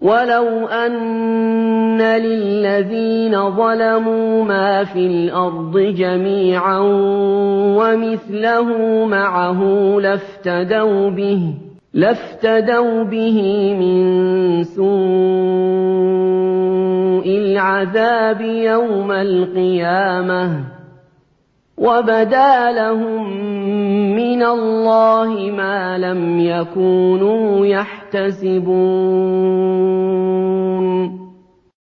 وَلَوْ أَنَّ لِلَّذِينَ ظَلَمُوا مَا فِي الْأَرْضِ جَمِيعًا وَمِثْلَهُ مَعَهُ لَافْتَدَوْا بِهِ مِن سُوءِ الْعَذَابِ يَوْمَ الْقِيَامَةِ وَبَدَا لَهُم مِّنَ اللَّهِ مَا لَمْ يَكُونُوا يَحْتَسِبُونَ